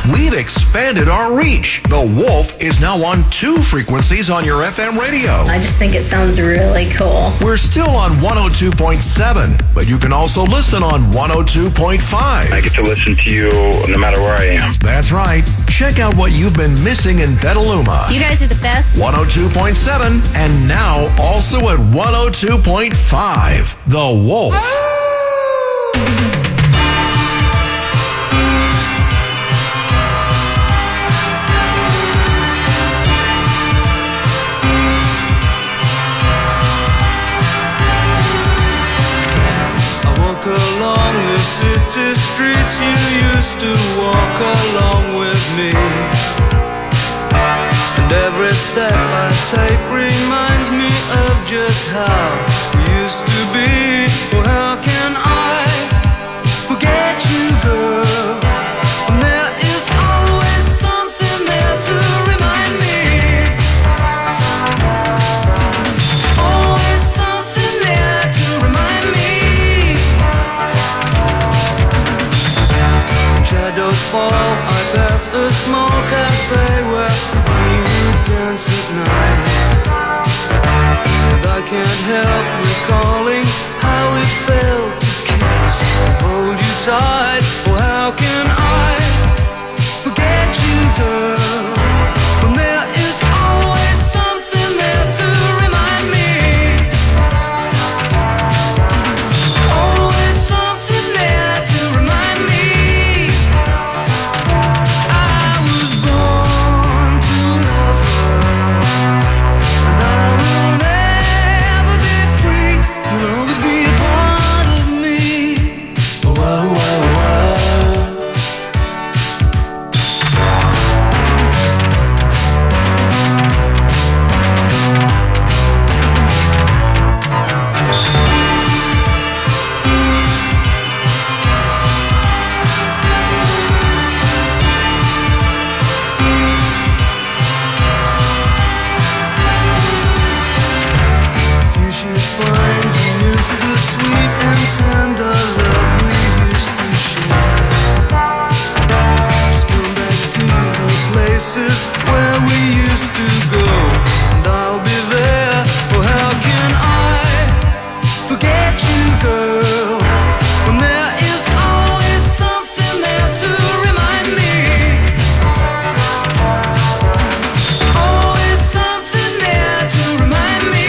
We've expanded our reach. The Wolf is now on 2 frequencies on your FM radio. I just think it sounds really cool. We're still on 102.7, but you can also listen on 102.5. I get to listen to you no matter where I am. That's right. Check out what you've been missing in Petaluma. You guys are the best. 102.7 and now also at 102.5. The Wolf. Along the city streets you used to walk along with me, and every step I take reminds me of just how we used to be. Well, how can I forget you, girl? And there is always something there to remind me. Always something there to remind me. Shadows fall, I pass a small cafe where we would dance at night, and I can't help recalling how it felt to kiss and hold you tight. Well, how can I forget you, girl, when there is always something there to remind me. Always something there to remind me. Where we used to go, and I'll be there. Well, how can I forget you, girl, when there is always something there to remind me. Always something there to remind me.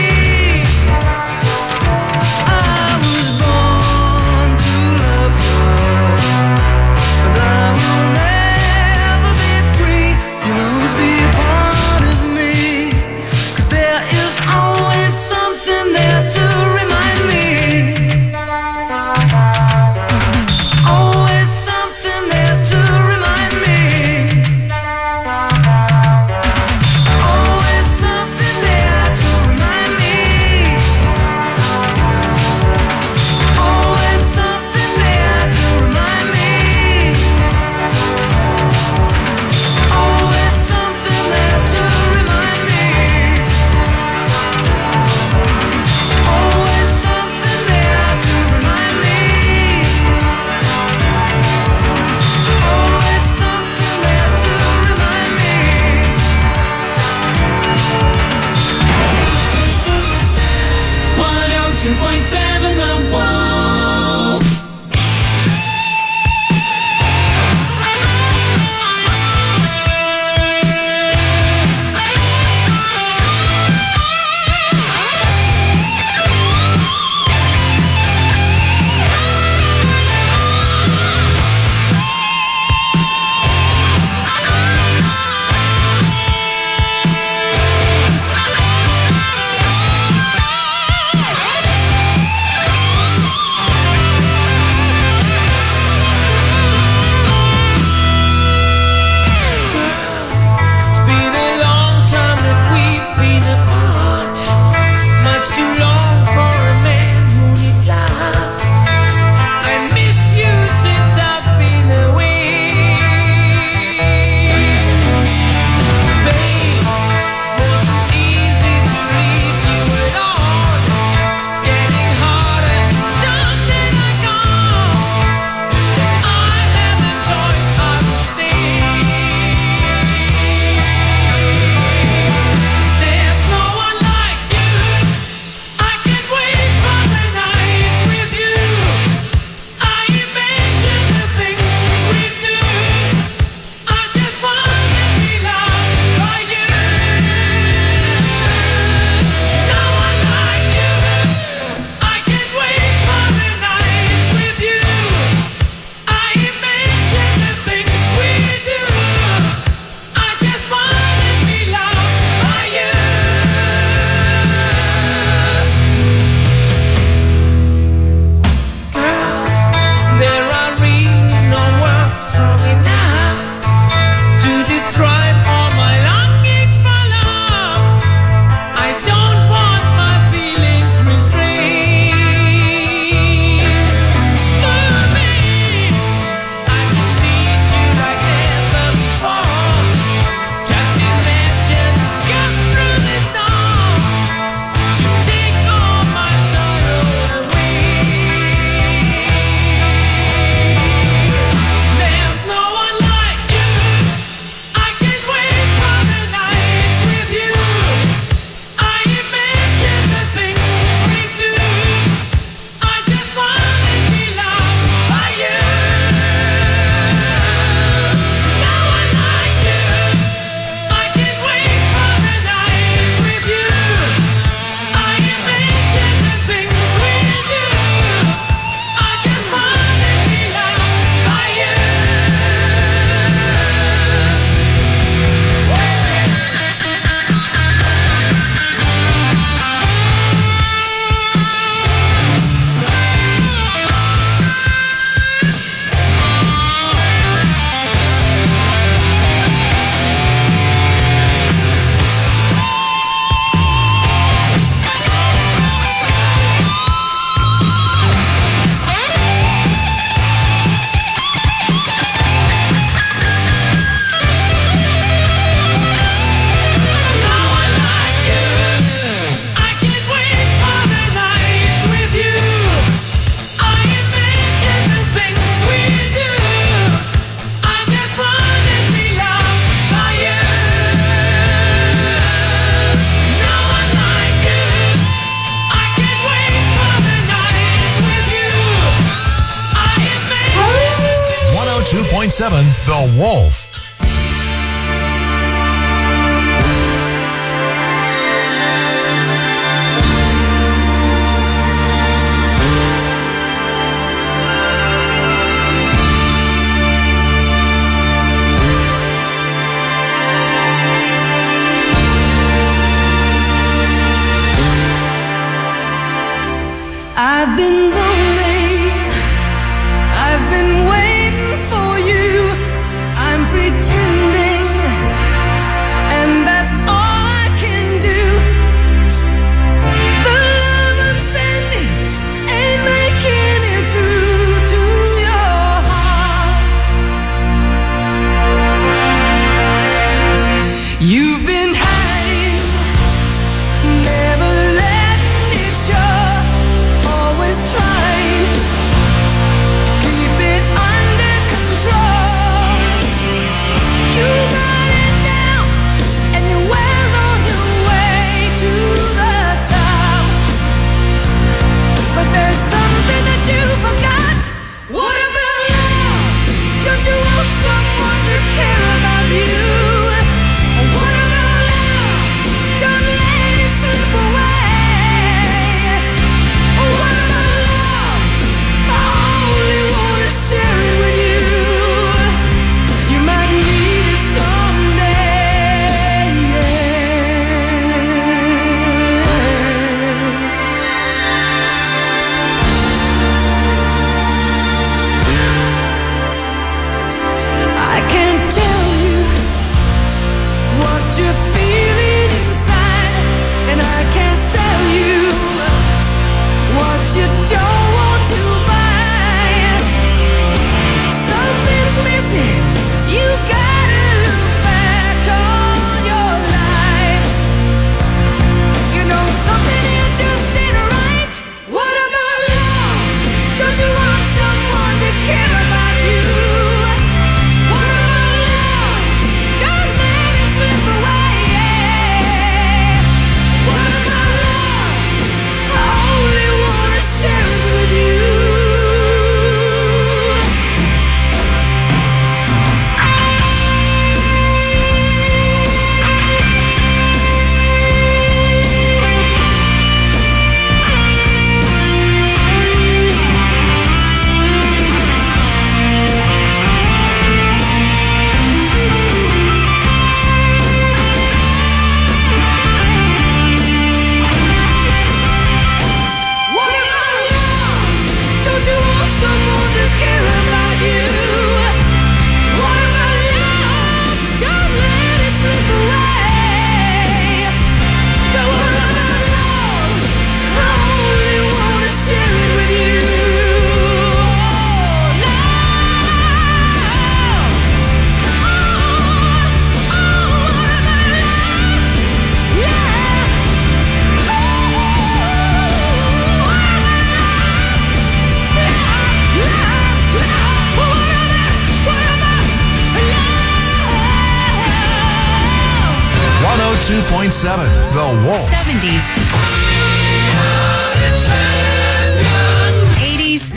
I was born to love her, and I will never be free. You'll always be 102.7 The Wolf. I've been lonely, I've been waiting for you, I'm pretending, and that's all I can do. The love I'm sending ain't making it through to your heart. You've been hiding, never letting it show, always trying to keep it under control. You got it down and you're well on your way to the top. But there's something that you forgot. What about love? Don't you want someone to care about you? What about love? Don't let it slip away. What about love? I only wanna share it with you. You might need it someday. I can't tell you what you're feeling inside, and I can't sell you what you don't want to buy. Something's missing. You gotta look back on your life. You know something here just ain't right. What about love? Don't you want someone to care about you? What about love? Don't let it slip away. What about love? I only wanna share it with you. What about love? Don't you want someone to care about you? What about love? Don't let it slip away. But what about love? I only wanna share it with you. What about love? Love. 102.7 The Wolf. 70s. 80s.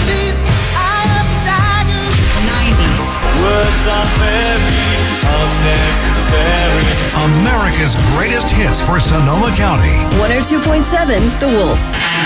90s. Words are very unnecessary. America's greatest hits for Sonoma County. 102.7 The Wolf.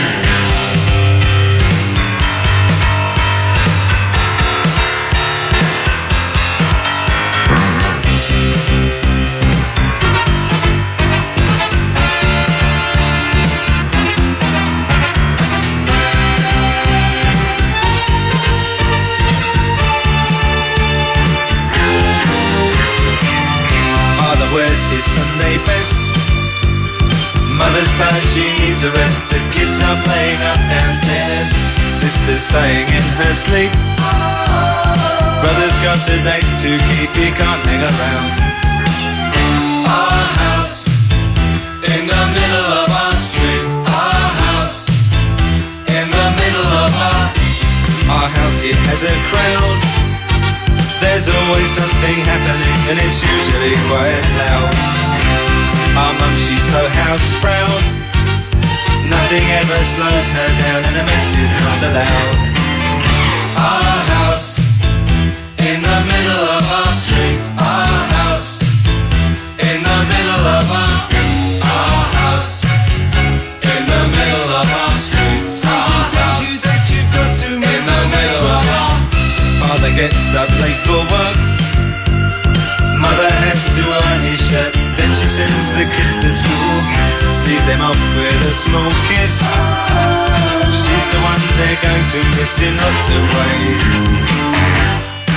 Father wears his Sunday best. Mother's tired, she needs a rest. The kids are playing up downstairs. Sister's sighing in her sleep. Brother's got a date to keep, he can't hang around. Our house in the middle of our street. Our house in the middle of our house, it has a crowd. There's always something happening and it's usually quite loud. Our mum, she's so house proud. Nothing ever slows her down and a mess is not allowed. Our house in the when she sends the kids to school, sees them off with a small kiss. She's the one they're going to miss in lots of ways.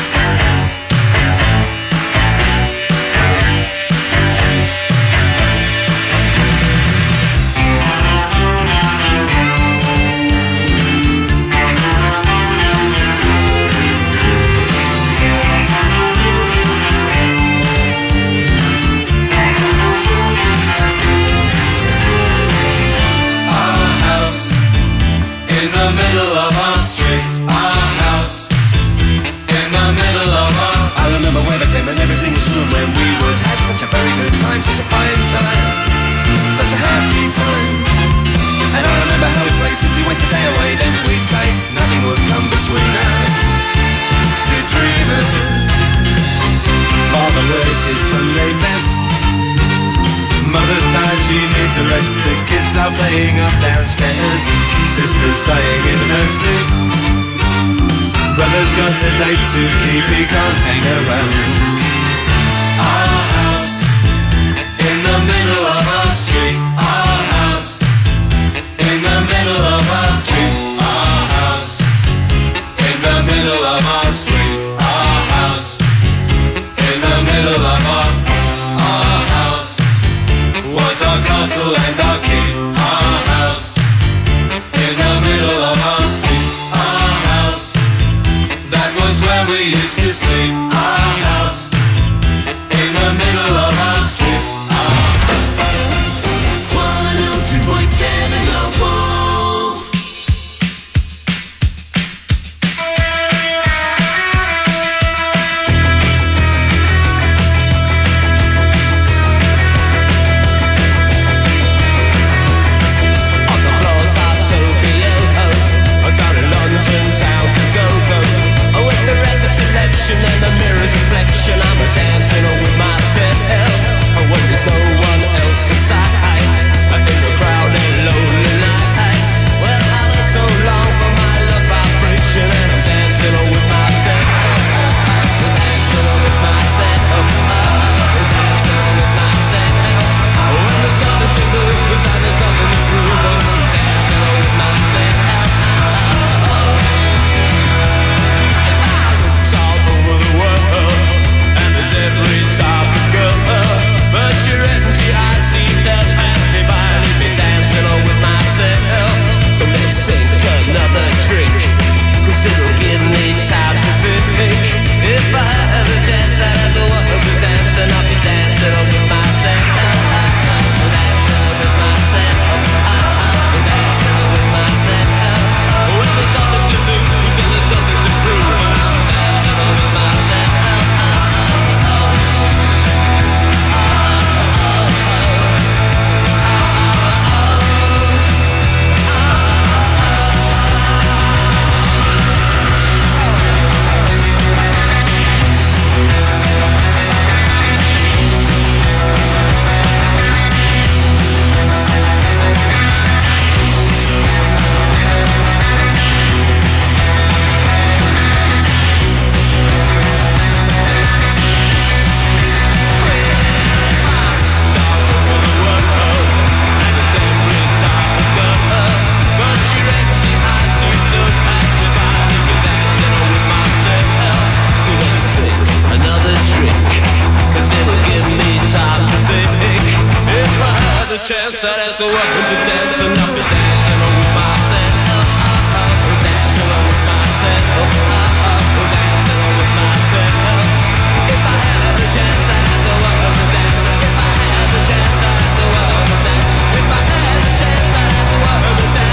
Such a fine time, such a happy time. And I remember how we'd play, simply waste the day away. Then we'd say nothing would come between us, two dreamers. Father wears his Sunday best, mother's tired, she needs a rest. The kids are playing up downstairs, sister's sighing in her sleep. Brother's got a date to keep, he can't hang around. Our house in the middle of our street, our house in the middle of our street, our house in the middle of our street, our house in the middle of our house was our castle and our keep, our house in the middle of our street, our house, that was where we used to sleep, our house in the middle of our street. 102.7 The Wolf. On the floors of Tokyo, down in London town to go. With the record selection and the mirror's reflection, I'm dancing with myself. When there's no one else inside, in the crowded lonely night. Well, I look so long for my love vibration, and I'm dancing with myself. Dancing with myself. Dancing with myself. When there's nothing to lose and there's nothing to prove, I'm dancing with myself. If I looked all over the world, and there's every type of girl, but your empty eyes seem to pass me by, leave me dancing with myself. So let's sink another drink, 'cause it'll give me time to think. If I had a chance, I'd have to walk the dance, and I'll be dancing with myself. Dancing with myself. Dancing with myself. When there's nothing to lose and there's nothing to prove, I'm dancing with myself. Chance that has a welcome to dance, and I'll be dancing with myself. Dancing with myself. Dancing with myself. If I had a chance, I'd have a welcome to dance. If I had a chance, I'd have a welcome to dance. If I had a chance, I'd have a welcome to dance.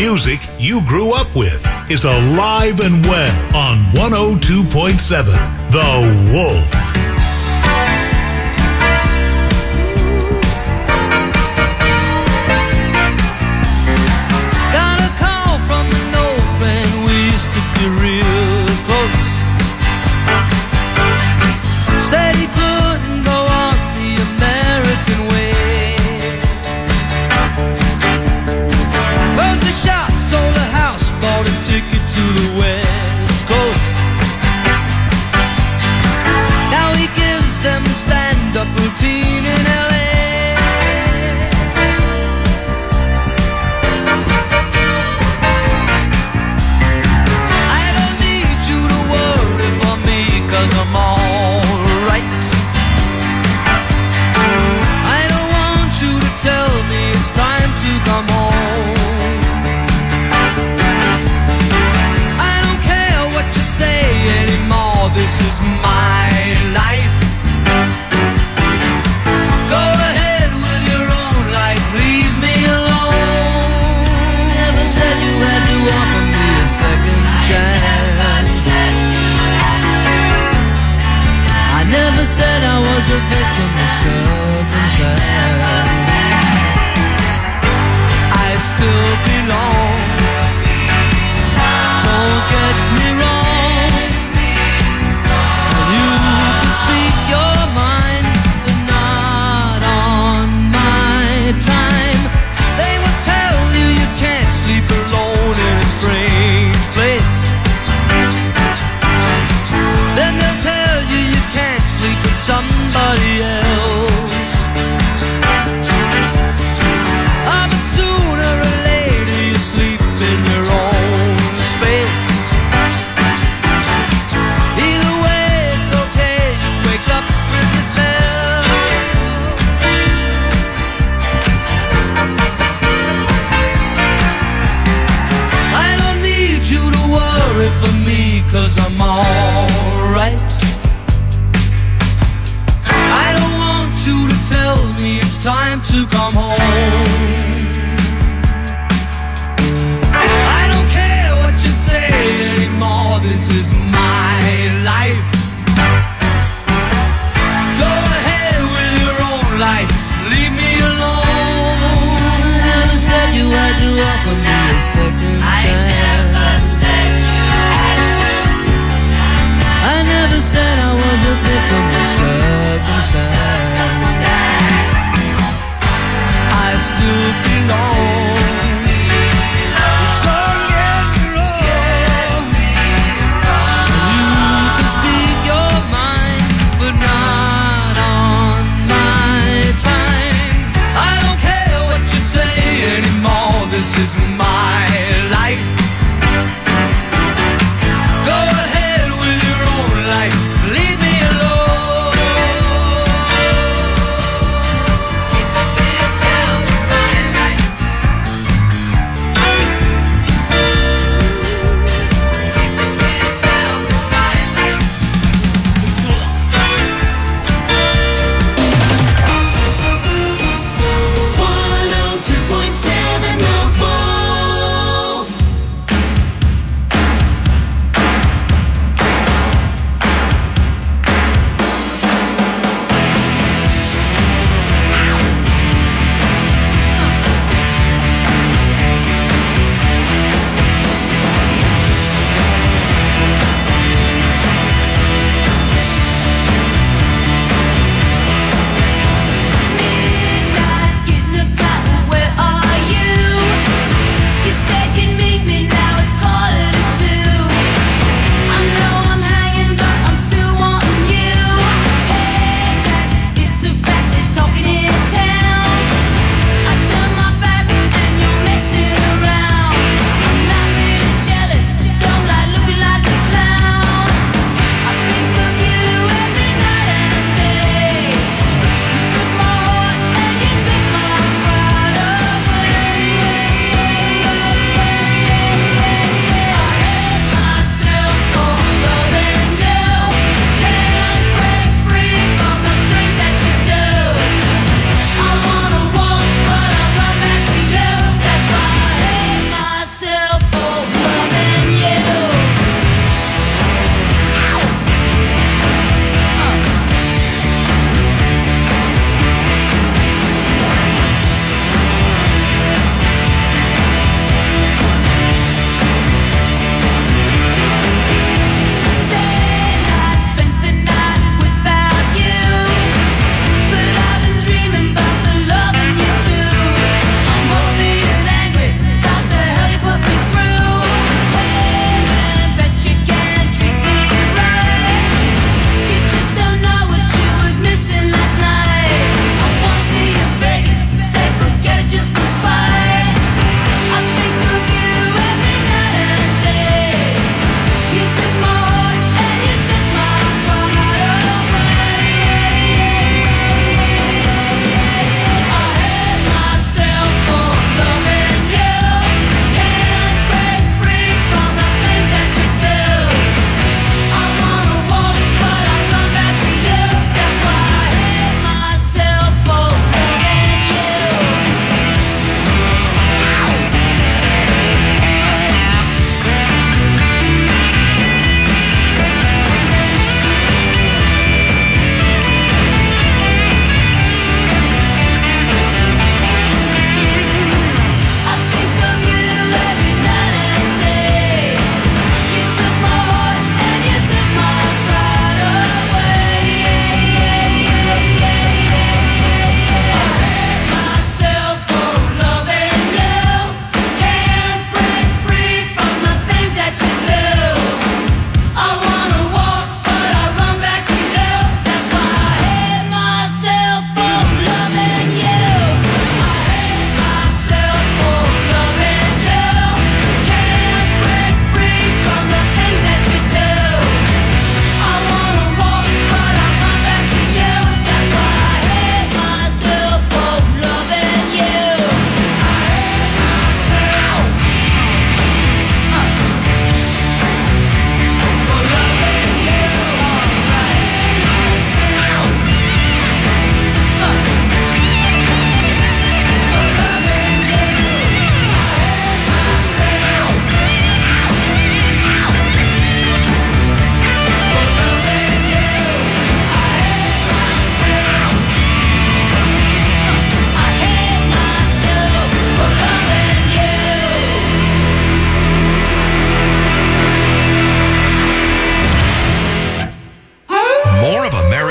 music you grew up with is alive and well on 102.7 The Wolf. Got a call from an old friend, we used to be real close. Said he couldn't go on the American way. Closed the shop, sold a house, bought a ticket to the West Coast. Now he gives them a stand-up routine in LA. I don't need you to worry for me, 'cause I'm alright. I don't want you to tell me it's time to come home. I don't care what you say anymore, this is my life. Go ahead with your own life, leave me alone. Never said you had to offer me a second chance. I never said I was a victim of circumstance. I still belong, don't get me wrong. You can speak your mind, but not on my time. They will tell you you can't sleep alone in a strange place. Then they'll tell you you can't sleep with somebody else. Ah, but sooner or later you sleep in your own space. Either way it's okay, you wake up with yourself. I don't need you to worry for me, 'cause I'm alright. I don't want you to tell me it's time to come home. I don't care what you say anymore, this is my life. Go ahead with your own life, leave me alone. Never said you had to offer me a second chance. I never said I was a victim of circumstance. I still belong. Don't get me wrong. You can speak your mind, but not on my time. I don't care what you say anymore, this is my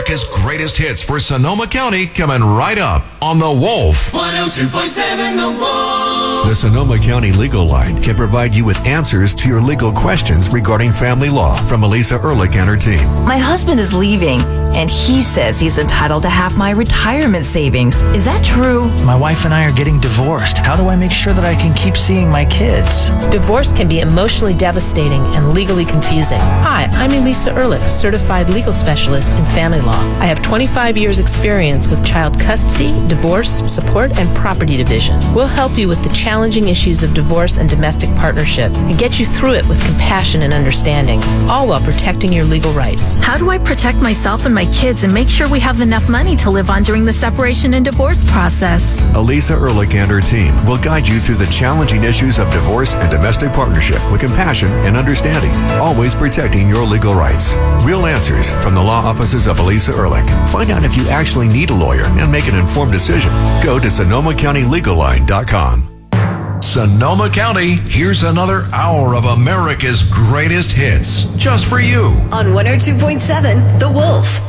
America's greatest hits for Sonoma County coming right up on The Wolf. 102.7 The Wolf. The Sonoma County Legal Line can provide you with answers to your legal questions regarding family law from Elisa Ehrlich and her team. My husband is leaving, and he says he's entitled to half my retirement savings. Is that true? My wife and I are getting divorced. How do I make sure that I can keep seeing my kids? Divorce can be emotionally devastating and legally confusing. Hi, I'm Elisa Ehrlich, certified legal specialist in family law. I have 25 years experience with child custody, divorce, support, and property division. We'll help you with the challenging issues of divorce and domestic partnership and get you through it with compassion and understanding, all while protecting your legal rights. How do I protect myself and my kids and make sure we have enough money to live on during the separation and divorce process? Elisa Ehrlich and her team will guide you through the challenging issues of divorce and domestic partnership with compassion and understanding, always protecting your legal rights. Real answers from the law offices of Elisa Ehrlich. Find out if you actually need a lawyer and make an informed decision. Go to SonomaCountyLegalLine.com. Sonoma County, here's another hour of America's greatest hits, just for you. On 102.7 The Wolf.